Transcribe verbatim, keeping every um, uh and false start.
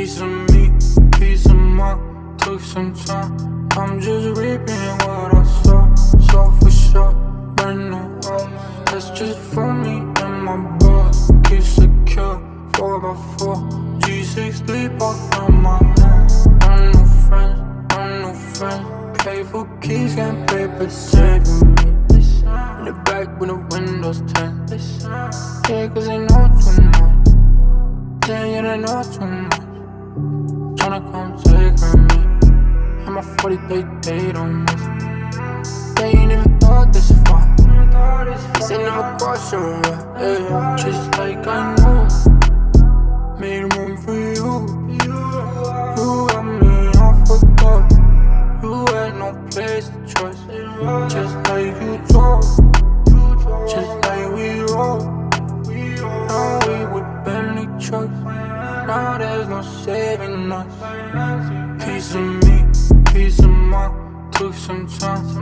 Piece of me, piece of mine, took some time. I'm just reaping what I saw, so for sure, brand new house. That's just for me and my blood. Keep secure, four by four, G six three park on my hand. I'm no friends, I'm no friends. Pay for keys, can't pay for saving me. In the back when the windows tint. Yeah, cause they know too much. Yeah, yeah, they know too much. Tryna come take from me. And my forty they date on me. They ain't even thought this far. They never cross your way, yeah. Just like I know. Made room for you. You got me off a thought. You had no place to trust. Just like you talk, just like we roll. Now we with Bentley trucks. Now there's no saving us. Piece of me, piece of mine, took some time.